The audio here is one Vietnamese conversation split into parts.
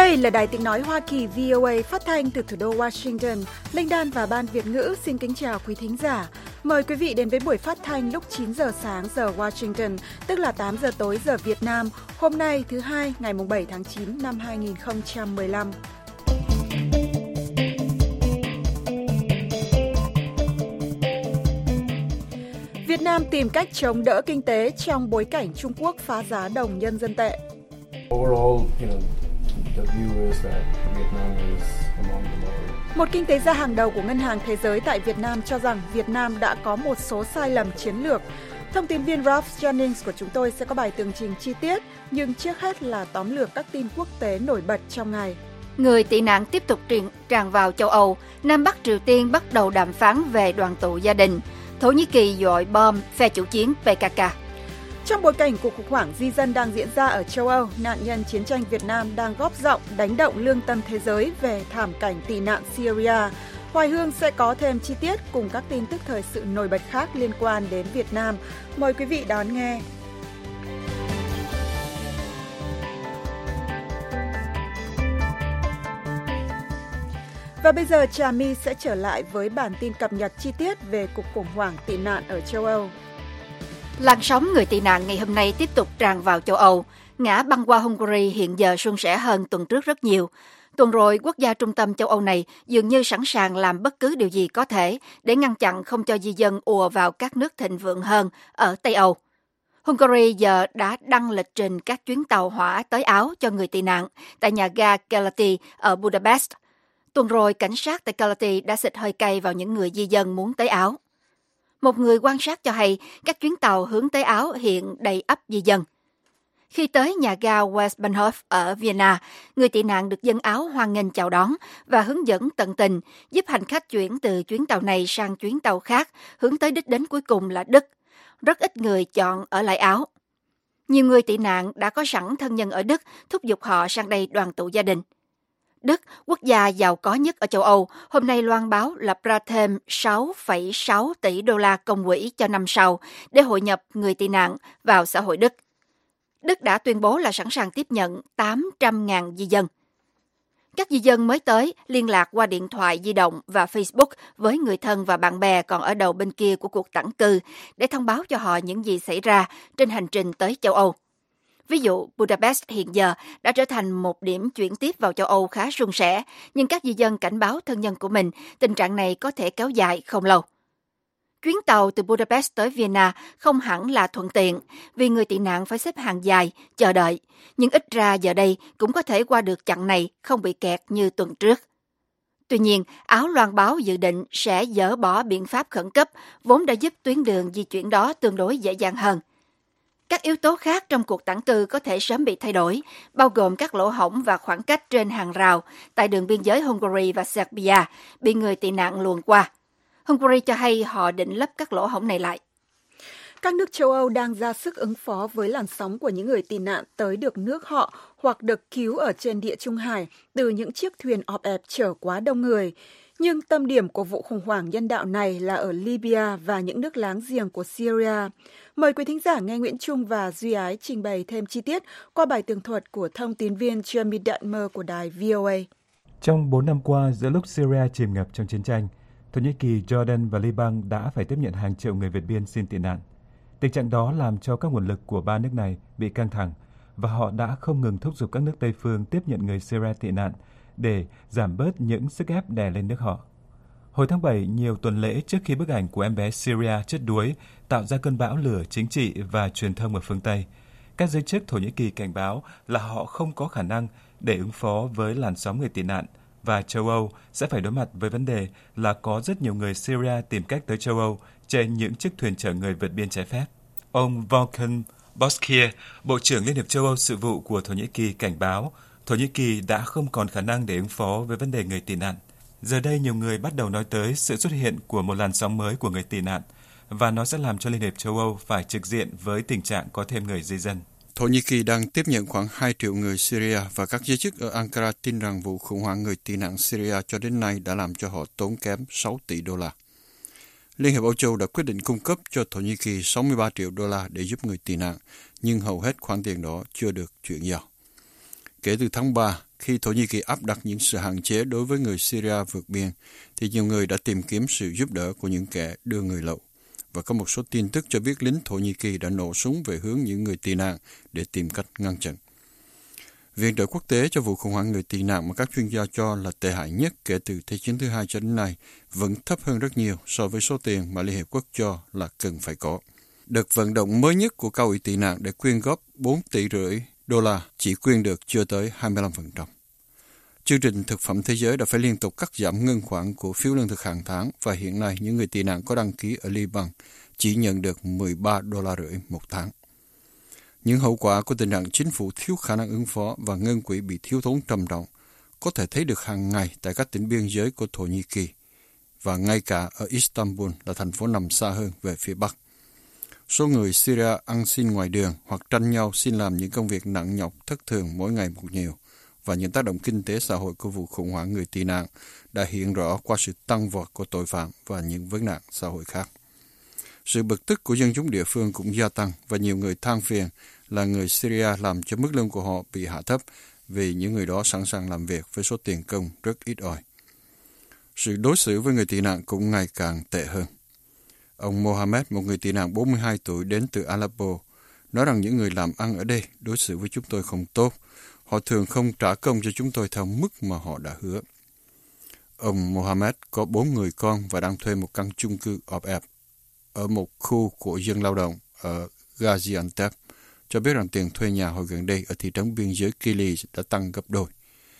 Đây là Đài Tiếng Nói Hoa Kỳ VOA phát thanh từ thủ đô Washington. Linh Đan và Ban Việt ngữ xin kính chào quý thính giả. Mời quý vị đến với buổi phát thanh lúc 9 giờ sáng giờ Washington, tức là 8 giờ tối giờ Việt Nam, hôm nay thứ Hai, ngày 7 tháng 9 năm 2015. Việt Nam tìm cách chống đỡ kinh tế trong bối cảnh Trung Quốc phá giá đồng nhân dân tệ. Một kinh tế gia hàng đầu của Ngân hàng Thế giới tại Việt Nam cho rằng Việt Nam đã có một số sai lầm chiến lược. Thông tin viên Ralph Jennings của chúng tôi sẽ có bài tường trình chi tiết, nhưng trước hết là tóm lược các tin quốc tế nổi bật trong ngày. Người tị nạn tiếp tục tràn vào châu Âu. Nam Bắc Triều Tiên bắt đầu đàm phán về đoàn tụ gia đình. Thổ Nhĩ Kỳ dội bom phe chủ chiến PKK. Trong bối cảnh cuộc khủng hoảng di dân đang diễn ra ở châu Âu, nạn nhân chiến tranh Việt Nam đang góp giọng đánh động lương tâm thế giới về thảm cảnh tị nạn Syria. Hoài Hương sẽ có thêm chi tiết cùng các tin tức thời sự nổi bật khác liên quan đến Việt Nam. Mời quý vị đón nghe. Và bây giờ Trà My sẽ trở lại với bản tin cập nhật chi tiết về cuộc khủng hoảng tị nạn ở châu Âu. Làn sóng người tị nạn ngày hôm nay tiếp tục tràn vào châu Âu. Ngã băng qua Hungary hiện giờ suôn sẻ hơn tuần trước rất nhiều. Tuần rồi, quốc gia trung tâm châu Âu này dường như sẵn sàng làm bất cứ điều gì có thể để ngăn chặn không cho di dân ùa vào các nước thịnh vượng hơn ở Tây Âu. Hungary giờ đã đăng lịch trình các chuyến tàu hỏa tới Áo cho người tị nạn tại nhà ga Keleti ở Budapest. Tuần rồi, cảnh sát tại Keleti đã xịt hơi cay vào những người di dân muốn tới Áo. Một người quan sát cho hay các chuyến tàu hướng tới Áo hiện đầy ắp di dân. Khi tới nhà ga Westbahnhof ở Vienna, người tị nạn được dân Áo hoan nghênh chào đón và hướng dẫn tận tình, giúp hành khách chuyển từ chuyến tàu này sang chuyến tàu khác, hướng tới đích đến cuối cùng là Đức. Rất ít người chọn ở lại Áo. Nhiều người tị nạn đã có sẵn thân nhân ở Đức, thúc giục họ sang đây đoàn tụ gia đình. Đức, quốc gia giàu có nhất ở châu Âu, hôm nay loan báo lập ra thêm 6,6 tỷ đô la công quỹ cho năm sau để hội nhập người tị nạn vào xã hội Đức. Đức đã tuyên bố là sẵn sàng tiếp nhận 800.000 di dân. Các di dân mới tới liên lạc qua điện thoại di động và Facebook với người thân và bạn bè còn ở đầu bên kia của cuộc tản cư để thông báo cho họ những gì xảy ra trên hành trình tới châu Âu. Ví dụ, Budapest hiện giờ đã trở thành một điểm chuyển tiếp vào châu Âu khá suôn sẻ, nhưng các di dân cảnh báo thân nhân của mình tình trạng này có thể kéo dài không lâu. Chuyến tàu từ Budapest tới Vienna không hẳn là thuận tiện vì người tị nạn phải xếp hàng dài, chờ đợi, nhưng ít ra giờ đây cũng có thể qua được chặng này không bị kẹt như tuần trước. Tuy nhiên, Áo loan báo dự định sẽ dỡ bỏ biện pháp khẩn cấp vốn đã giúp tuyến đường di chuyển đó tương đối dễ dàng hơn. Các yếu tố khác trong cuộc tản cư có thể sớm bị thay đổi, bao gồm các lỗ hổng và khoảng cách trên hàng rào tại đường biên giới Hungary và Serbia bị người tị nạn luồn qua. Hungary cho hay họ định lấp các lỗ hổng này lại. Các nước châu Âu đang ra sức ứng phó với làn sóng của những người tị nạn tới được nước họ hoặc được cứu ở trên Địa Trung Hải từ những chiếc thuyền ọp ẹp chở quá đông người. Nhưng tâm điểm của vụ khủng hoảng nhân đạo này là ở Libya và những nước láng giềng của Syria. Mời quý thính giả nghe Nguyễn Trung và Duy Ái trình bày thêm chi tiết qua bài tường thuật của thông tin viên Jeremy Detmer của đài VOA. Trong 4 năm qua, giữa lúc Syria chìm ngập trong chiến tranh, Thổ Nhĩ Kỳ, Jordan và Liban đã phải tiếp nhận hàng triệu người vượt biên xin tị nạn. Tình trạng đó làm cho các nguồn lực của ba nước này bị căng thẳng và họ đã không ngừng thúc giục các nước Tây phương tiếp nhận người Syria tị nạn để giảm bớt những sức ép đè lên nước họ. Hồi tháng 7, nhiều tuần lễ trước khi bức ảnh của em bé Syria chết đuối tạo ra cơn bão lửa chính trị và truyền thông ở phương Tây, các giới chức Thổ Nhĩ Kỳ cảnh báo là họ không có khả năng để ứng phó với làn sóng người tị nạn và châu Âu sẽ phải đối mặt với vấn đề là có rất nhiều người Syria tìm cách tới châu Âu trên những chiếc thuyền chở người vượt biên trái phép. Ông Volkan Bozkir, Bộ trưởng Liên hiệp châu Âu sự vụ của Thổ Nhĩ Kỳ cảnh báo Thổ Nhĩ Kỳ đã không còn khả năng để ứng phó với vấn đề người tị nạn. Giờ đây nhiều người bắt đầu nói tới sự xuất hiện của một làn sóng mới của người tị nạn và nó sẽ làm cho Liên hiệp châu Âu phải trực diện với tình trạng có thêm người di dân. Thổ Nhĩ Kỳ đang tiếp nhận khoảng 2 triệu người Syria và các giới chức ở Ankara tin rằng vụ khủng hoảng người tị nạn Syria cho đến nay đã làm cho họ tốn kém 6 tỷ đô la. Liên hiệp Âu Châu đã quyết định cung cấp cho Thổ Nhĩ Kỳ 63 triệu đô la để giúp người tị nạn, nhưng hầu hết khoản tiền đó chưa được chuyển giao. Kể từ tháng 3, khi Thổ Nhĩ Kỳ áp đặt những sự hạn chế đối với người Syria vượt biên, thì nhiều người đã tìm kiếm sự giúp đỡ của những kẻ đưa người lậu. Và có một số tin tức cho biết lính Thổ Nhĩ Kỳ đã nổ súng về hướng những người tị nạn để tìm cách ngăn chặn. Viện trợ quốc tế cho vụ khủng hoảng người tị nạn mà các chuyên gia cho là tệ hại nhất kể từ Thế chiến thứ hai cho đến nay vẫn thấp hơn rất nhiều so với số tiền mà Liên Hiệp Quốc cho là cần phải có. Đợt vận động mới nhất của cao ủy tị nạn để quyên góp 4,5 tỷ đô la chỉ quyên được chưa tới 25%. Chương trình Thực phẩm Thế giới đã phải liên tục cắt giảm ngân khoản của phiếu lương thực hàng tháng và hiện nay những người tị nạn có đăng ký ở Liban chỉ nhận được 13,5 đô la một tháng. Những hậu quả của tình trạng chính phủ thiếu khả năng ứng phó và ngân quỹ bị thiếu thốn trầm trọng có thể thấy được hàng ngày tại các tỉnh biên giới của Thổ Nhĩ Kỳ và ngay cả ở Istanbul là thành phố nằm xa hơn về phía Bắc. Số người Syria ăn xin ngoài đường hoặc tranh nhau xin làm những công việc nặng nhọc thất thường mỗi ngày một nhiều và những tác động kinh tế xã hội của vụ khủng hoảng người tị nạn đã hiện rõ qua sự tăng vọt của tội phạm và những vấn nạn xã hội khác. Sự bực tức của dân chúng địa phương cũng gia tăng và nhiều người than phiền là người Syria làm cho mức lương của họ bị hạ thấp vì những người đó sẵn sàng làm việc với số tiền công rất ít ỏi. Sự đối xử với người tị nạn cũng ngày càng tệ hơn. Ông Mohammed, một người tị nạn 42 tuổi đến từ Aleppo, nói rằng những người làm ăn ở đây đối xử với chúng tôi không tốt. Họ thường không trả công cho chúng tôi theo mức mà họ đã hứa. Ông Mohammed có 4 người con và đang thuê một căn chung cư ọp ẹp ở một khu của dân lao động ở Gaziantep, cho biết rằng tiền thuê nhà hồi gần đây ở thị trấn biên giới Kilis đã tăng gấp đôi.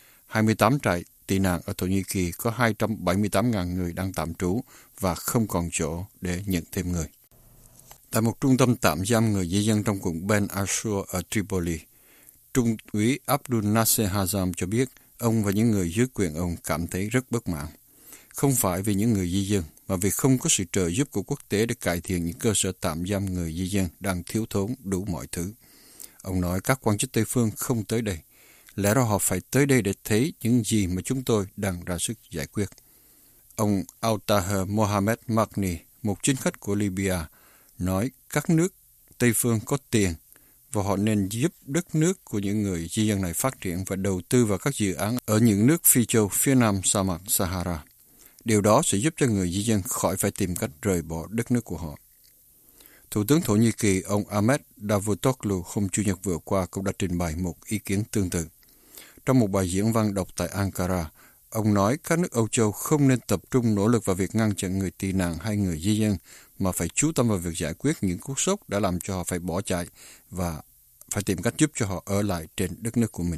28 trại tị nạn ở Thổ Nhĩ Kỳ có 278.000 người đang tạm trú và không còn chỗ để nhận thêm người. Tại một trung tâm tạm giam người di dân trong quận Ben Ashur ở Tripoli, Trung úy Abdul Nasser Hazam cho biết ông và những người dưới quyền ông cảm thấy rất bất mãn. Không phải vì những người di dân, mà vì không có sự trợ giúp của quốc tế để cải thiện những cơ sở tạm giam người di dân đang thiếu thốn đủ mọi thứ. Ông nói các quan chức Tây phương không tới đây. Lẽ ra họ phải tới đây để thấy những gì mà chúng tôi đang ra sức giải quyết. Ông Al-Taher Mohamed Magni, một chính khách của Libya, nói các nước Tây phương có tiền và họ nên giúp đất nước của những người di dân này phát triển và đầu tư vào các dự án ở những nước Phi châu phía nam sa mạc Sahara. Điều đó sẽ giúp cho người di dân khỏi phải tìm cách rời bỏ đất nước của họ. Thủ tướng Thổ Nhĩ Kỳ ông Ahmet Davutoglu hôm Chủ nhật vừa qua cũng đã trình bày một ý kiến tương tự. Trong một bài diễn văn đọc tại Ankara, ông nói các nước Âu Châu không nên tập trung nỗ lực vào việc ngăn chặn người tị nạn hay người di dân, mà phải chú tâm vào việc giải quyết những cú sốc đã làm cho họ phải bỏ chạy và phải tìm cách giúp cho họ ở lại trên đất nước của mình.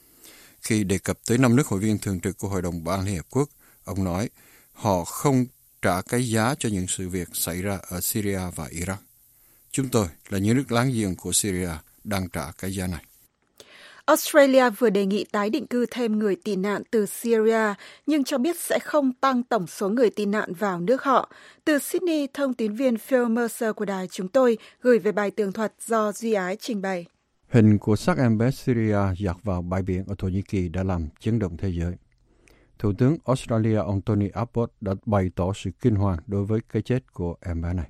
Khi đề cập tới 5 nước hội viên thường trực của Hội đồng Bảo an Liên Hợp Quốc, ông nói họ không trả cái giá cho những sự việc xảy ra ở Syria và Iraq. Chúng tôi là những nước láng giềng của Syria đang trả cái giá này. Australia vừa đề nghị tái định cư thêm người tị nạn từ Syria, nhưng cho biết sẽ không tăng tổng số người tị nạn vào nước họ. Từ Sydney, thông tín viên Phil Mercer của đài chúng tôi gửi về bài tường thuật do Duy Ái trình bày. Hình của xác em bé Syria giặt vào bãi biển ở Thổ Nhĩ Kỳ đã làm chấn động thế giới. Thủ tướng Australia ông Tony Abbott đã bày tỏ sự kinh hoàng đối với cái chết của em bé này.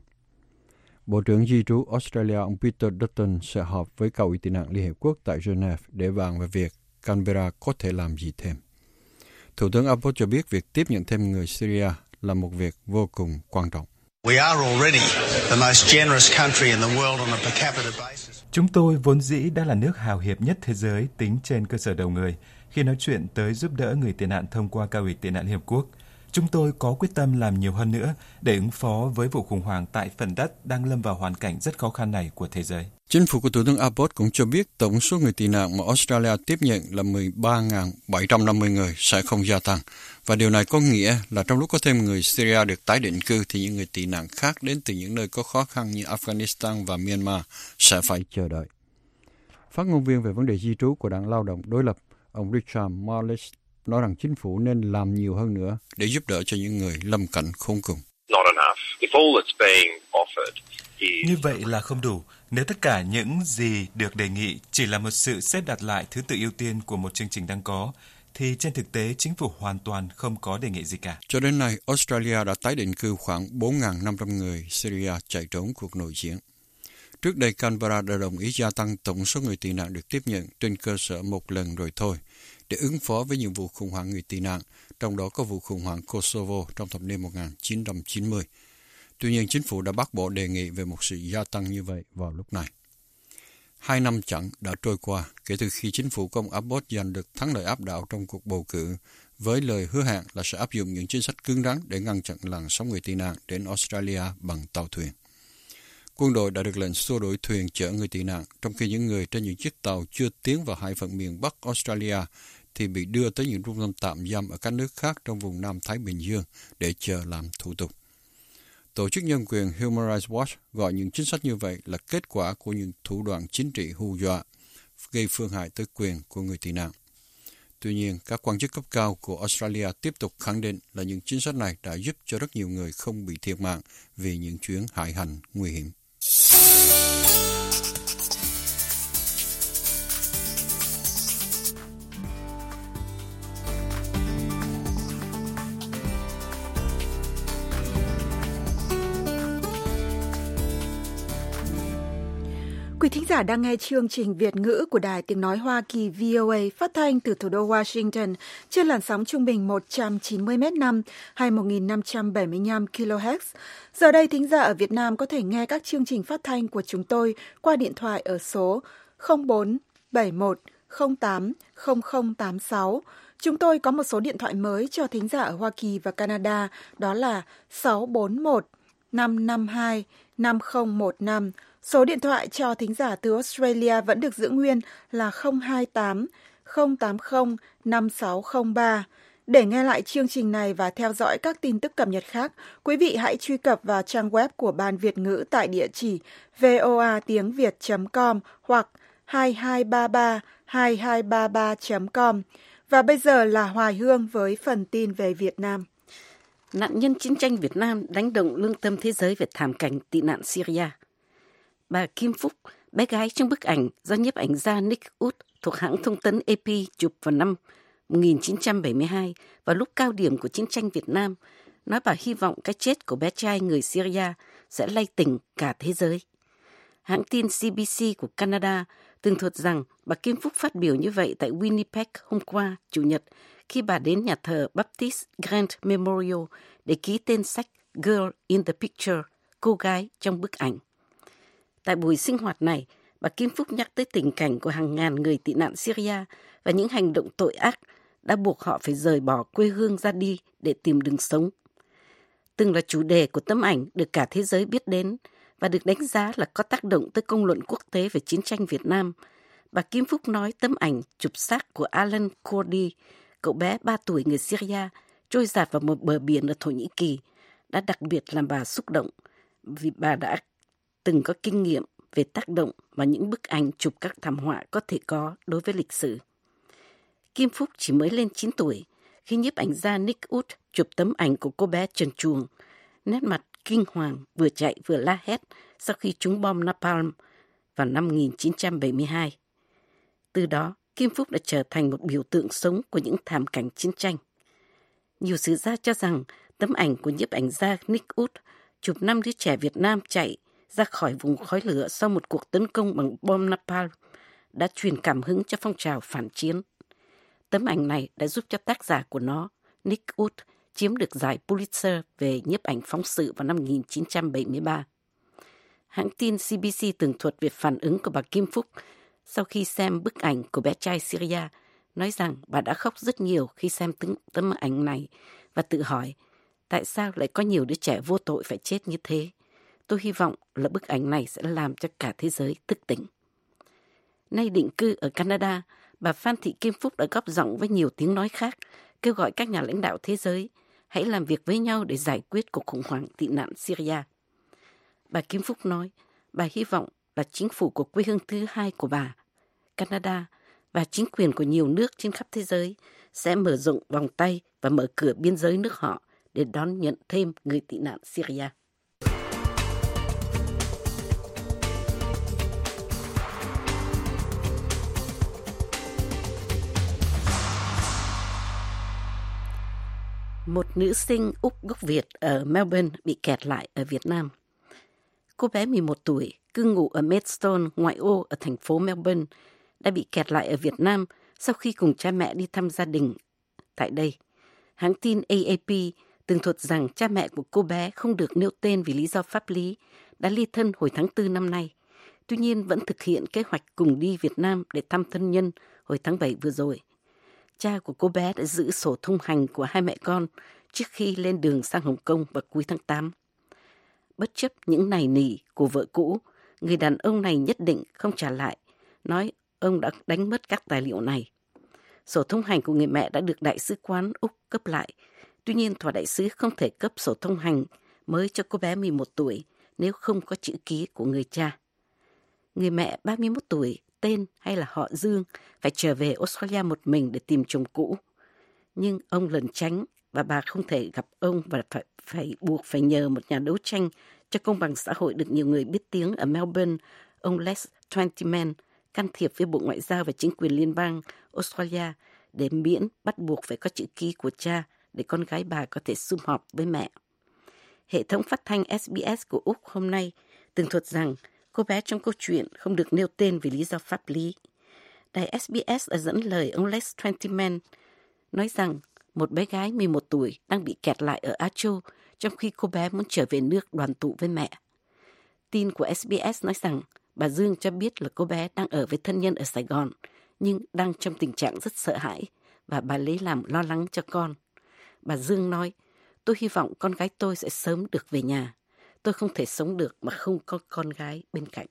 Bộ trưởng Di trú Australia ông Peter Dutton sẽ họp với cao ủy tị nạn Liên Hiệp Quốc tại Geneva để bàn về việc Canberra có thể làm gì thêm. Thủ tướng Abbott cho biết việc tiếp nhận thêm người Syria là một việc vô cùng quan trọng. Chúng tôi vốn dĩ đã là nước hào hiệp nhất thế giới tính trên cơ sở đầu người khi nói chuyện tới giúp đỡ người tị nạn thông qua cao ủy tị nạn Liên Hợp Quốc. Chúng tôi có quyết tâm làm nhiều hơn nữa để ứng phó với vụ khủng hoảng tại phần đất đang lâm vào hoàn cảnh rất khó khăn này của thế giới. Chính phủ của Thủ tướng Abbott cũng cho biết tổng số người tị nạn mà Australia tiếp nhận là 13.750 người sẽ không gia tăng. Và điều này có nghĩa là trong lúc có thêm người Syria được tái định cư thì những người tị nạn khác đến từ những nơi có khó khăn như Afghanistan và Myanmar sẽ phải chờ đợi. Phát ngôn viên về vấn đề di trú của Đảng Lao động đối lập, ông Richard Marles, nói rằng chính phủ nên làm nhiều hơn nữa để giúp đỡ cho những người lâm cảnh khốn cùng. Như vậy là không đủ. Nếu tất cả những gì được đề nghị chỉ là một sự xếp đặt lại thứ tự ưu tiên của một chương trình đang có, thì trên thực tế chính phủ hoàn toàn không có đề nghị gì cả. Cho đến nay, Australia đã tái định cư khoảng 4.500 người Syria chạy trốn cuộc nội chiến. Trước đây, Canberra đã đồng ý gia tăng tổng số người tị nạn được tiếp nhận trên cơ sở một lần rồi thôi, để ứng phó với những vụ khủng hoảng người tị nạn, trong đó có vụ khủng hoảng Kosovo trong thập niên 1990. Tuy nhiên, chính phủ đã bác bỏ đề nghị về một sự gia tăng như vậy vào lúc này. 2 năm chẵn đã trôi qua kể từ khi chính phủ của ông Abbott giành được thắng lợi áp đảo trong cuộc bầu cử, với lời hứa hẹn là sẽ áp dụng những chính sách cứng rắn để ngăn chặn làn sóng người tị nạn đến Australia bằng tàu thuyền. Quân đội đã được lệnh xua đuổi thuyền chở người tị nạn, trong khi những người trên những chiếc tàu chưa tiến vào hai phần miền Bắc Australia thì bị đưa tới những trung tâm tạm giam ở các nước khác trong vùng Nam Thái Bình Dương để chờ làm thủ tục. Tổ chức nhân quyền Human Rights Watch gọi những chính sách như vậy là kết quả của những thủ đoạn chính trị hù dọa, gây phương hại tới quyền của người tị nạn. Tuy nhiên, các quan chức cấp cao của Australia tiếp tục khẳng định là những chính sách này đã giúp cho rất nhiều người không bị thiệt mạng vì những chuyến hải hành nguy hiểm. Quý thính giả đang nghe chương trình Việt ngữ của Đài Tiếng Nói Hoa Kỳ VOA phát thanh từ thủ đô Washington trên làn sóng trung bình 190m5 hay 1575 kHz. Giờ đây, thính giả ở Việt Nam có thể nghe các chương trình phát thanh của chúng tôi qua điện thoại ở số 0471 08 0086. Chúng tôi có một số điện thoại mới cho thính giả ở Hoa Kỳ và Canada, đó là 641 552 5015. Số điện thoại cho thính giả từ Australia vẫn được giữ nguyên là 028 080 5603. Để nghe lại chương trình này và theo dõi các tin tức cập nhật khác, quý vị hãy truy cập vào trang web của Ban Việt ngữ tại địa chỉ voatiengviet.com hoặc 22332233.com. Và bây giờ là Hoài Hương với phần tin về Việt Nam. Nạn nhân chiến tranh Việt Nam đánh động lương tâm thế giới về thảm cảnh tị nạn Syria. Bà Kim Phúc, bé gái trong bức ảnh do nhiếp ảnh gia Nick Wood thuộc hãng thông tấn AP chụp vào năm 1972, vào lúc cao điểm của chiến tranh Việt Nam, nói bà hy vọng cái chết của bé trai người Syria sẽ lay tỉnh cả thế giới. Hãng tin CBC của Canada tường thuật rằng bà Kim Phúc phát biểu như vậy tại Winnipeg hôm qua, Chủ nhật, khi bà đến nhà thờ Baptist Grant Memorial để ký tên sách Girl in the Picture, cô gái trong bức ảnh. Tại buổi sinh hoạt này, bà Kim Phúc nhắc tới tình cảnh của hàng ngàn người tị nạn Syria và những hành động tội ác đã buộc họ phải rời bỏ quê hương ra đi để tìm đường sống. Từng là chủ đề của tấm ảnh được cả thế giới biết đến và được đánh giá là có tác động tới công luận quốc tế về chiến tranh Việt Nam. Bà Kim Phúc nói tấm ảnh chụp xác của Alan Kurdi, cậu bé 3 tuổi người Syria, trôi dạt vào một bờ biển ở Thổ Nhĩ Kỳ, đã đặc biệt làm bà xúc động vì bà đã từng có kinh nghiệm về tác động mà những bức ảnh chụp các thảm họa có thể có đối với lịch sử. Kim Phúc chỉ mới lên 9 tuổi khi nhiếp ảnh gia Nick Wood chụp tấm ảnh của cô bé trần truồng, nét mặt kinh hoàng, vừa chạy vừa la hét sau khi trúng bom napalm vào năm 1972. Từ đó, Kim Phúc đã trở thành một biểu tượng sống của những thảm cảnh chiến tranh. Nhiều sử gia cho rằng tấm ảnh của nhiếp ảnh gia Nick Wood chụp 5 đứa trẻ Việt Nam chạy ra khỏi vùng khói lửa sau một cuộc tấn công bằng bom napalm đã truyền cảm hứng cho phong trào phản chiến. Tấm ảnh này đã giúp cho tác giả của nó, Nick Wood, chiếm được giải Pulitzer về nhiếp ảnh phóng sự vào năm 1973. Hãng tin CBC tường thuật về phản ứng của bà Kim Phúc sau khi xem bức ảnh của bé trai Syria, nói rằng bà đã khóc rất nhiều khi xem tấm ảnh này và tự hỏi tại sao lại có nhiều đứa trẻ vô tội phải chết như thế. Tôi hy vọng là bức ảnh này sẽ làm cho cả thế giới thức tỉnh. Nay định cư ở Canada, bà Phan Thị Kim Phúc đã góp giọng với nhiều tiếng nói khác, kêu gọi các nhà lãnh đạo thế giới hãy làm việc với nhau để giải quyết cuộc khủng hoảng tị nạn Syria. Bà Kim Phúc nói, bà hy vọng là chính phủ của quê hương thứ hai của bà, Canada, và chính quyền của nhiều nước trên khắp thế giới sẽ mở rộng vòng tay và mở cửa biên giới nước họ để đón nhận thêm người tị nạn Syria. Một nữ sinh Úc gốc Việt ở Melbourne bị kẹt lại ở Việt Nam. Cô bé 11 tuổi, cư ngụ ở Maidstone, ngoại ô ở thành phố Melbourne, đã bị kẹt lại ở Việt Nam sau khi cùng cha mẹ đi thăm gia đình tại đây. Hãng tin AAP tường thuật rằng cha mẹ của cô bé không được nêu tên vì lý do pháp lý đã ly thân hồi tháng 4 năm nay. Tuy nhiên vẫn thực hiện kế hoạch cùng đi Việt Nam để thăm thân nhân hồi tháng 7 vừa rồi. Cha của cô bé đã giữ sổ thông hành của hai mẹ con trước khi lên đường sang Hồng Kông vào cuối tháng 8. Bất chấp những nài nỉ của vợ cũ, người đàn ông này nhất định không trả lại, nói ông đã đánh mất các tài liệu này. Sổ thông hành của người mẹ đã được Đại sứ quán Úc cấp lại. Tuy nhiên, tòa đại sứ không thể cấp sổ thông hành mới cho cô bé 11 tuổi nếu không có chữ ký của người cha. Người mẹ 31 tuổi, tên hay là họ Dương, phải trở về Australia một mình để tìm chồng cũ. Nhưng ông lẩn tránh và bà không thể gặp ông và phải nhờ một nhà đấu tranh cho công bằng xã hội được nhiều người biết tiếng ở Melbourne, ông Les Twentyman, can thiệp với Bộ Ngoại giao và chính quyền liên bang Australia để miễn bắt buộc phải có chữ ký của cha để con gái bà có thể sum họp với mẹ. Hệ thống phát thanh SBS của Úc hôm nay tường thuật rằng cô bé trong câu chuyện không được nêu tên vì lý do pháp lý. Đài SBS đã dẫn lời ông Les Twentyman nói rằng một bé gái 11 tuổi đang bị kẹt lại ở Á Châu trong khi cô bé muốn trở về nước đoàn tụ với mẹ. Tin của SBS nói rằng bà Dương cho biết là cô bé đang ở với thân nhân ở Sài Gòn, nhưng đang trong tình trạng rất sợ hãi và bà lấy làm lo lắng cho con. Bà Dương nói, tôi hy vọng con gái tôi sẽ sớm được về nhà. Tôi không thể sống được mà không có con gái bên cạnh.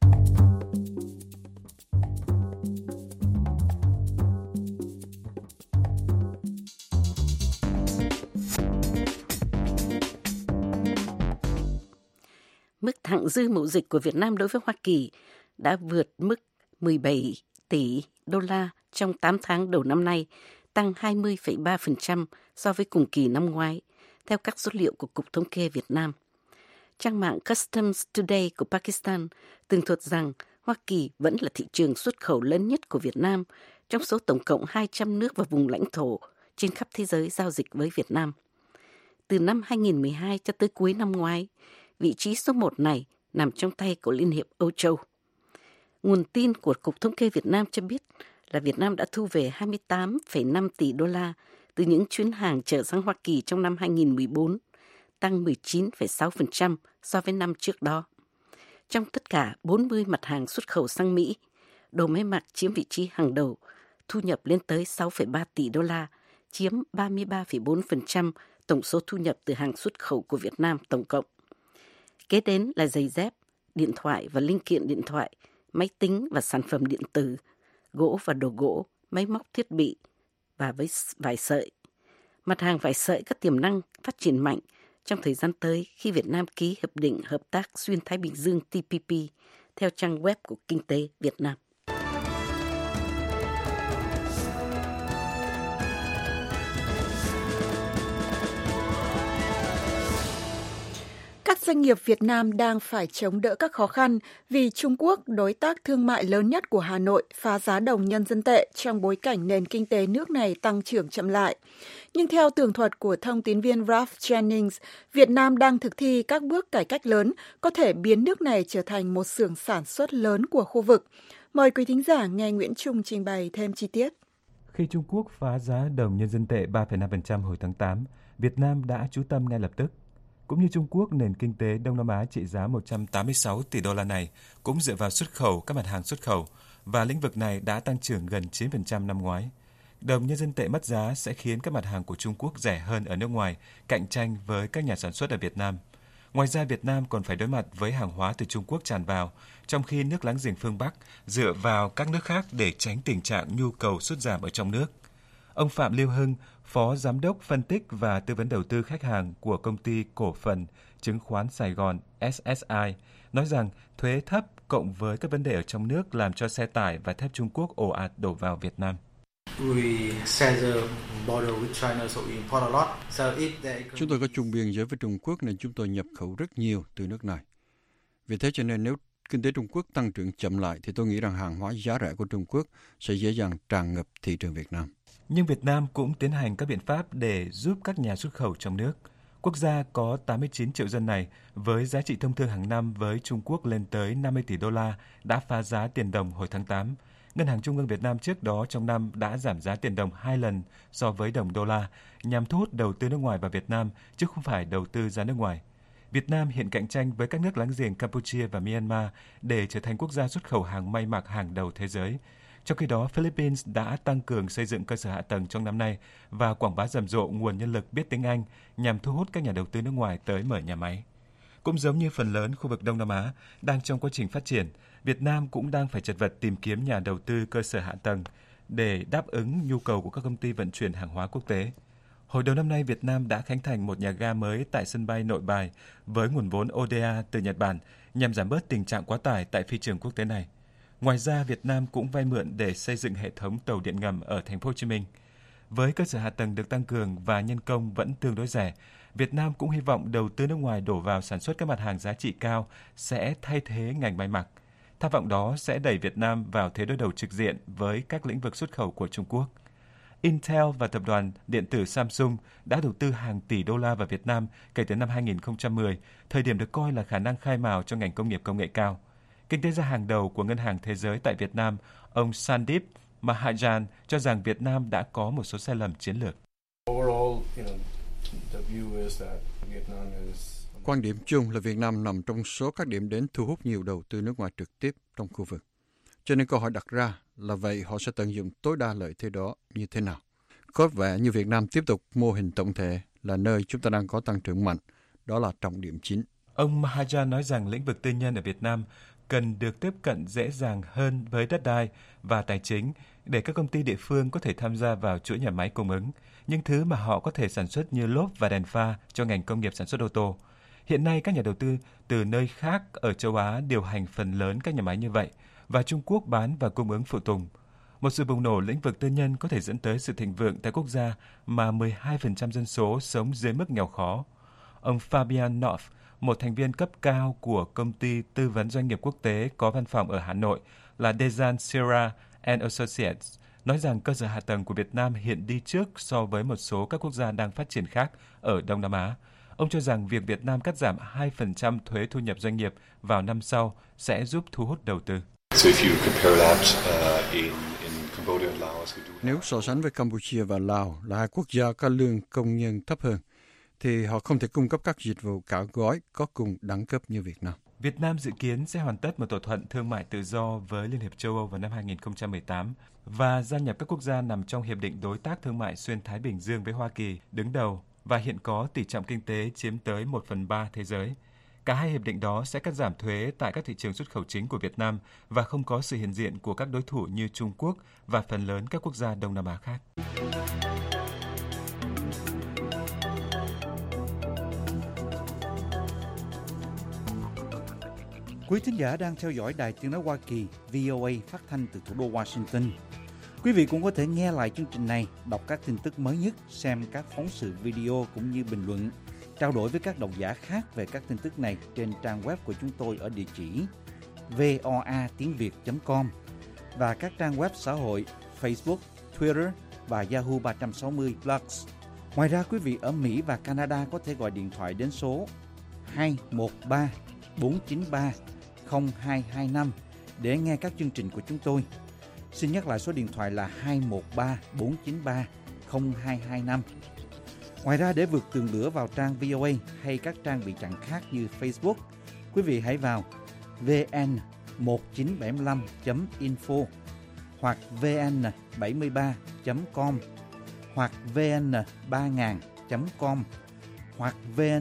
Mức thặng dư mậu dịch của Việt Nam đối với Hoa Kỳ đã vượt mức 17 tỷ đô la trong 8 tháng đầu năm nay, tăng 20,3% so với cùng kỳ năm ngoái, theo các số liệu của Cục Thống kê Việt Nam. Trang mạng Customs Today của Pakistan tường thuật rằng Hoa Kỳ vẫn là thị trường xuất khẩu lớn nhất của Việt Nam trong số tổng cộng 200 nước và vùng lãnh thổ trên khắp thế giới giao dịch với Việt Nam. Từ năm 2012 cho tới cuối năm ngoái, vị trí số 1 này nằm trong tay của Liên hiệp Âu Châu. Nguồn tin của Cục Thống kê Việt Nam cho biết là Việt Nam đã thu về 28,5 tỷ đô la từ những chuyến hàng chở sang Hoa Kỳ trong năm 2014, tăng 19,6% so với năm trước đó. Trong tất cả 40 mặt hàng xuất khẩu sang Mỹ, đồ may mặc chiếm vị trí hàng đầu, thu nhập lên tới 6,3 tỷ đô la, chiếm 33,4% tổng số thu nhập từ hàng xuất khẩu của Việt Nam tổng cộng. Kế đến là giày dép, điện thoại và linh kiện điện thoại, máy tính và sản phẩm điện tử, gỗ và đồ gỗ, máy móc thiết bị và với vải sợi. Mặt hàng vải sợi có tiềm năng phát triển mạnh trong thời gian tới khi Việt Nam ký Hiệp định Hợp tác Xuyên Thái Bình Dương TPP, theo trang web của Kinh tế Việt Nam. Các doanh nghiệp Việt Nam đang phải chống đỡ các khó khăn vì Trung Quốc, đối tác thương mại lớn nhất của Hà Nội, phá giá đồng nhân dân tệ trong bối cảnh nền kinh tế nước này tăng trưởng chậm lại. Nhưng theo tường thuật của thông tín viên Ralph Jennings, Việt Nam đang thực thi các bước cải cách lớn có thể biến nước này trở thành một xưởng sản xuất lớn của khu vực. Mời quý thính giả nghe Nguyễn Trung trình bày thêm chi tiết. Khi Trung Quốc phá giá đồng nhân dân tệ 3,5% hồi tháng 8, Việt Nam đã chú tâm ngay lập tức. Cũng như Trung Quốc, nền kinh tế Đông Nam Á trị giá 186 tỷ đô la này cũng dựa vào xuất khẩu các mặt hàng xuất khẩu và lĩnh vực này đã tăng trưởng gần 9% năm ngoái. Đồng nhân dân tệ mất giá sẽ khiến các mặt hàng của Trung Quốc rẻ hơn ở nước ngoài, cạnh tranh với các nhà sản xuất ở Việt Nam. Ngoài ra, Việt Nam còn phải đối mặt với hàng hóa từ Trung Quốc tràn vào, trong khi nước láng giềng phương Bắc dựa vào các nước khác để tránh tình trạng nhu cầu sút giảm ở trong nước. Ông Phạm Lưu Hưng, Phó Giám đốc phân tích và tư vấn đầu tư khách hàng của công ty cổ phần chứng khoán Sài Gòn SSI, nói rằng thuế thấp cộng với các vấn đề ở trong nước làm cho xe tải và thép Trung Quốc ồ ạt đổ vào Việt Nam. Chúng tôi có chung biên giới với Trung Quốc nên chúng tôi nhập khẩu rất nhiều từ nước này. Vì thế cho nên nếu kinh tế Trung Quốc tăng trưởng chậm lại thì tôi nghĩ rằng hàng hóa giá rẻ của Trung Quốc sẽ dễ dàng tràn ngập thị trường Việt Nam. Nhưng Việt Nam cũng tiến hành các biện pháp để giúp các nhà xuất khẩu trong nước. Quốc gia có 89 triệu dân này, với giá trị thông thương hàng năm với Trung Quốc lên tới 50 tỷ đô la, đã phá giá tiền đồng hồi tháng 8. Ngân hàng Trung ương Việt Nam trước đó trong năm đã giảm giá tiền đồng 2 lần so với đồng đô la, nhằm thu hút đầu tư nước ngoài vào Việt Nam, chứ không phải đầu tư ra nước ngoài. Việt Nam hiện cạnh tranh với các nước láng giềng Campuchia và Myanmar để trở thành quốc gia xuất khẩu hàng may mặc hàng đầu thế giới. Trong khi đó, Philippines đã tăng cường xây dựng cơ sở hạ tầng trong năm nay và quảng bá rầm rộ nguồn nhân lực biết tiếng Anh nhằm thu hút các nhà đầu tư nước ngoài tới mở nhà máy. Cũng giống như phần lớn khu vực Đông Nam Á đang trong quá trình phát triển, Việt Nam cũng đang phải chật vật tìm kiếm nhà đầu tư cơ sở hạ tầng để đáp ứng nhu cầu của các công ty vận chuyển hàng hóa quốc tế. Hồi đầu năm nay, Việt Nam đã khánh thành một nhà ga mới tại sân bay Nội Bài với nguồn vốn ODA từ Nhật Bản nhằm giảm bớt tình trạng quá tải tại phi trường quốc tế này. Ngoài ra, Việt Nam cũng vay mượn để xây dựng hệ thống tàu điện ngầm ở thành phố Hồ Chí Minh. Với cơ sở hạ tầng được tăng cường và nhân công vẫn tương đối rẻ, Việt Nam cũng hy vọng đầu tư nước ngoài đổ vào sản xuất các mặt hàng giá trị cao sẽ thay thế ngành may mặc. Tham vọng đó sẽ đẩy Việt Nam vào thế đối đầu trực diện với các lĩnh vực xuất khẩu của Trung Quốc. Intel và tập đoàn điện tử Samsung đã đầu tư hàng tỷ đô la vào Việt Nam kể từ năm 2010, thời điểm được coi là khả năng khai mào cho ngành công nghiệp công nghệ cao. Kinh tế gia hàng đầu của Ngân hàng Thế giới tại Việt Nam, ông Sandeep Mahajan cho rằng Việt Nam đã có một số sai lầm chiến lược. Quan điểm chung là Việt Nam nằm trong số các điểm đến thu hút nhiều đầu tư nước ngoài trực tiếp trong khu vực. Cho nên câu hỏi đặt ra là vậy họ sẽ tận dụng tối đa lợi thế đó như thế nào? Có vẻ như Việt Nam tiếp tục mô hình tổng thể là nơi chúng ta đang có tăng trưởng mạnh. Đó là trọng điểm chính. Ông Mahajan nói rằng lĩnh vực tư nhân ở Việt Nam cần được tiếp cận dễ dàng hơn với đất đai và tài chính để các công ty địa phương có thể tham gia vào chuỗi nhà máy cung ứng, những thứ mà họ có thể sản xuất như lốp và đèn pha cho ngành công nghiệp sản xuất ô tô. Hiện nay, các nhà đầu tư từ nơi khác ở châu Á điều hành phần lớn các nhà máy như vậy, và Trung Quốc bán và cung ứng phụ tùng. Một sự bùng nổ lĩnh vực tư nhân có thể dẫn tới sự thịnh vượng tại quốc gia mà 12% dân số sống dưới mức nghèo khó. Ông Fabian North, một thành viên cấp cao của công ty tư vấn doanh nghiệp quốc tế có văn phòng ở Hà Nội là Dejan Sierra and Associates, nói rằng cơ sở hạ tầng của Việt Nam hiện đi trước so với một số các quốc gia đang phát triển khác ở Đông Nam Á. Ông cho rằng việc Việt Nam cắt giảm 2% thuế thu nhập doanh nghiệp vào năm sau sẽ giúp thu hút đầu tư. Nếu so sánh với Campuchia và Lào là hai quốc gia có lương công nhân thấp hơn, thì họ không thể cung cấp các dịch vụ cả gói có cùng đẳng cấp như Việt Nam. Việt Nam dự kiến sẽ hoàn tất một thỏa thuận thương mại tự do với Liên hiệp châu Âu vào năm 2018 và gia nhập các quốc gia nằm trong Hiệp định Đối tác Thương mại Xuyên Thái Bình Dương với Hoa Kỳ đứng đầu và hiện có tỷ trọng kinh tế chiếm tới 1/3 thế giới. Cả hai hiệp định đó sẽ cắt giảm thuế tại các thị trường xuất khẩu chính của Việt Nam và không có sự hiện diện của các đối thủ như Trung Quốc và phần lớn các quốc gia Đông Nam Á khác. Quý thính giả đang theo dõi Đài Tiếng nói Hoa Kỳ VOA phát thanh từ thủ đô Washington. Quý vị cũng có thể nghe lại chương trình này, đọc các tin tức mới nhất, xem các phóng sự video cũng như bình luận, trao đổi với các độc giả khác về các tin tức này trên trang web của chúng tôi ở địa chỉ voatiengviet.com và các trang web xã hội Facebook, Twitter và Yahoo 360 Plus. Ngoài ra, quý vị ở Mỹ và Canada có thể gọi điện thoại đến số 213 493 0225 để nghe các chương trình của chúng tôi. Xin nhắc lại số điện thoại là 213 493 0225. Ngoài ra, để vượt tường lửa vào trang VOA hay các trang bị chặn khác như Facebook, quý vị hãy vào vn1975.info hoặc vn73.com hoặc vn3000.com hoặc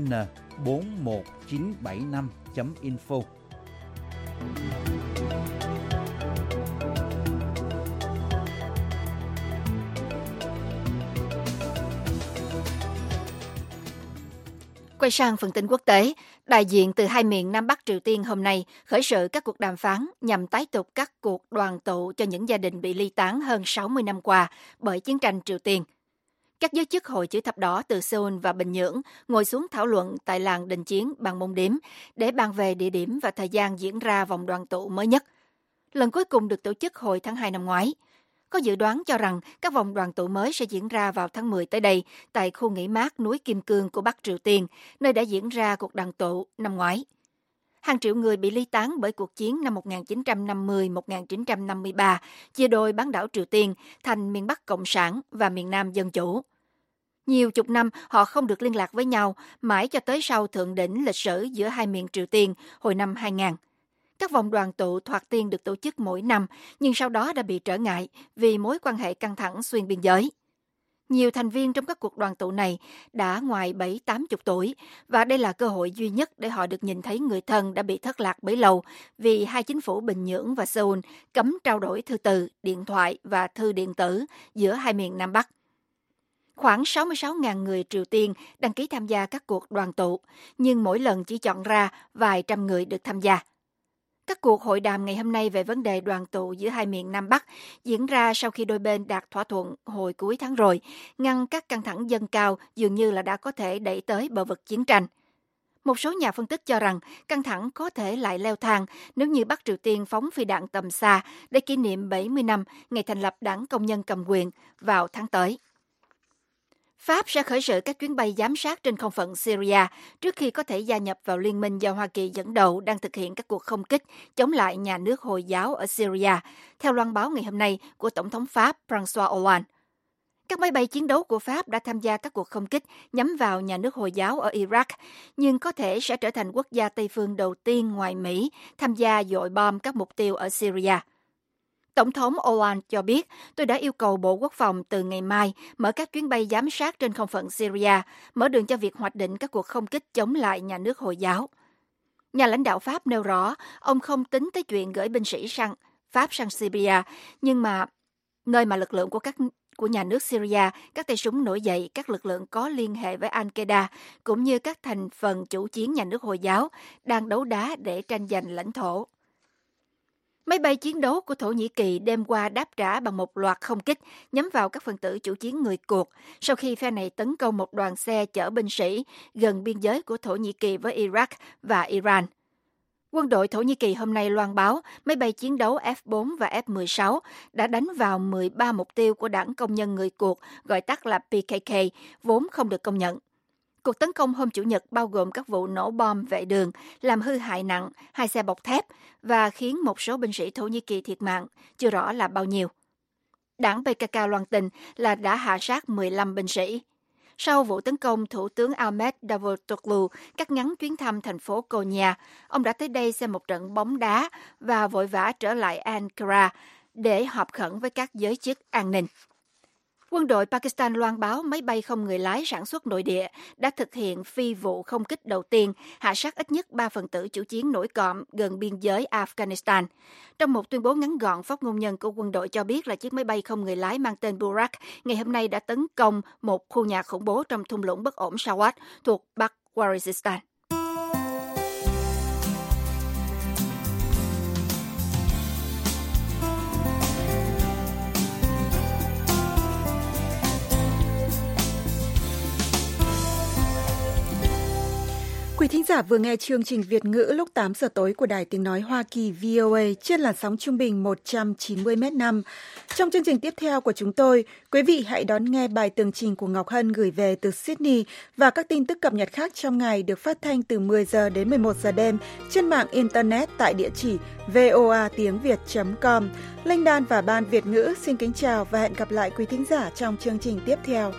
vn41975.info. Quay sang phần tin quốc tế, đại diện từ hai miền Nam Bắc Triều Tiên hôm nay khởi sự các cuộc đàm phán nhằm tái tục các cuộc đoàn tụ cho những gia đình bị ly tán hơn 60 năm qua bởi chiến tranh Triều Tiên. Các giới chức Hội Chữ Thập Đỏ từ Seoul và Bình Nhưỡng ngồi xuống thảo luận tại làng đình chiến bằng môn điếm để bàn về địa điểm và thời gian diễn ra vòng đoàn tụ mới nhất. Lần cuối cùng được tổ chức hồi tháng 2 năm ngoái. Có dự đoán cho rằng các vòng đoàn tụ mới sẽ diễn ra vào tháng 10 tới đây tại khu nghỉ mát núi Kim Cương của Bắc Triều Tiên, nơi đã diễn ra cuộc đoàn tụ năm ngoái. Hàng triệu người bị ly tán bởi cuộc chiến năm 1950-1953, chia đôi bán đảo Triều Tiên thành miền Bắc Cộng sản và miền Nam Dân Chủ. Nhiều chục năm họ không được liên lạc với nhau, mãi cho tới sau thượng đỉnh lịch sử giữa hai miền Triều Tiên hồi năm 2000. Các vòng đoàn tụ thoạt tiên được tổ chức mỗi năm, nhưng sau đó đã bị trở ngại vì mối quan hệ căng thẳng xuyên biên giới. Nhiều thành viên trong các cuộc đoàn tụ này đã ngoài 7-80 tuổi, và đây là cơ hội duy nhất để họ được nhìn thấy người thân đã bị thất lạc bấy lâu vì hai chính phủ Bình Nhưỡng và Seoul cấm trao đổi thư từ, điện thoại và thư điện tử giữa hai miền Nam Bắc. Khoảng 66.000 người Triều Tiên đăng ký tham gia các cuộc đoàn tụ, nhưng mỗi lần chỉ chọn ra vài trăm người được tham gia. Các cuộc hội đàm ngày hôm nay về vấn đề đoàn tụ giữa hai miền Nam Bắc diễn ra sau khi đôi bên đạt thỏa thuận hồi cuối tháng rồi, ngăn các căng thẳng dâng cao dường như là đã có thể đẩy tới bờ vực chiến tranh. Một số nhà phân tích cho rằng căng thẳng có thể lại leo thang nếu như Bắc Triều Tiên phóng phi đạn tầm xa để kỷ niệm 70 năm ngày thành lập Đảng Công nhân cầm quyền vào tháng tới. Pháp sẽ khởi sự các chuyến bay giám sát trên không phận Syria trước khi có thể gia nhập vào liên minh do Hoa Kỳ dẫn đầu đang thực hiện các cuộc không kích chống lại nhà nước Hồi giáo ở Syria, theo loan báo ngày hôm nay của Tổng thống Pháp François Hollande. Các máy bay chiến đấu của Pháp đã tham gia các cuộc không kích nhắm vào nhà nước Hồi giáo ở Iraq, nhưng có thể sẽ trở thành quốc gia Tây phương đầu tiên ngoài Mỹ tham gia dội bom các mục tiêu ở Syria. Tổng thống Hollande cho biết, tôi đã yêu cầu Bộ Quốc phòng từ ngày mai mở các chuyến bay giám sát trên không phận Syria, mở đường cho việc hoạch định các cuộc không kích chống lại nhà nước Hồi giáo. Nhà lãnh đạo Pháp nêu rõ, ông không tính tới chuyện gửi binh sĩ Pháp sang Syria, nhưng mà nơi mà lực lượng của nhà nước Syria, các tay súng nổi dậy, các lực lượng có liên hệ với Al-Qaeda, cũng như các thành phần chủ chiến nhà nước Hồi giáo đang đấu đá để tranh giành lãnh thổ. Máy bay chiến đấu của Thổ Nhĩ Kỳ đêm qua đáp trả bằng một loạt không kích nhắm vào các phần tử chủ chiến người Kurd sau khi phe này tấn công một đoàn xe chở binh sĩ gần biên giới của Thổ Nhĩ Kỳ với Iraq và Iran. Quân đội Thổ Nhĩ Kỳ hôm nay loan báo máy bay chiến đấu F-4 và F-16 đã đánh vào 13 mục tiêu của Đảng Công nhân người Kurd, gọi tắt là PKK, vốn không được công nhận. Cuộc tấn công hôm Chủ nhật bao gồm các vụ nổ bom vệ đường, làm hư hại nặng 2 xe bọc thép và khiến một số binh sĩ Thổ Nhĩ Kỳ thiệt mạng, chưa rõ là bao nhiêu. Đảng PKK loan tin là đã hạ sát 15 binh sĩ. Sau vụ tấn công, Thủ tướng Ahmed Davutoglu cắt ngắn chuyến thăm thành phố Konya. Ông đã tới đây xem một trận bóng đá và vội vã trở lại Ankara để họp khẩn với các giới chức an ninh. Quân đội Pakistan loan báo máy bay không người lái sản xuất nội địa đã thực hiện phi vụ không kích đầu tiên, hạ sát ít nhất 3 phần tử chủ chiến nổi cộm gần biên giới Afghanistan. Trong một tuyên bố ngắn gọn, phát ngôn nhân của quân đội cho biết là chiếc máy bay không người lái mang tên Burak ngày hôm nay đã tấn công một khu nhà khủng bố trong thung lũng bất ổn Swat thuộc Bắc Waziristan. Quý thính giả vừa nghe chương trình Việt ngữ lúc 8 giờ tối của Đài Tiếng Nói Hoa Kỳ VOA trên làn sóng trung bình 190 m/s. Trong chương trình tiếp theo của chúng tôi, quý vị hãy đón nghe bài tường trình của Ngọc Hân gửi về từ Sydney và các tin tức cập nhật khác trong ngày được phát thanh từ 10 giờ đến 11 giờ đêm trên mạng Internet tại địa chỉ voatiengviet.com. Linh Đan và Ban Việt ngữ xin kính chào và hẹn gặp lại quý thính giả trong chương trình tiếp theo.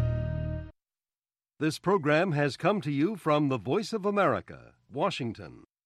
This program has come to you from the Voice of America, Washington.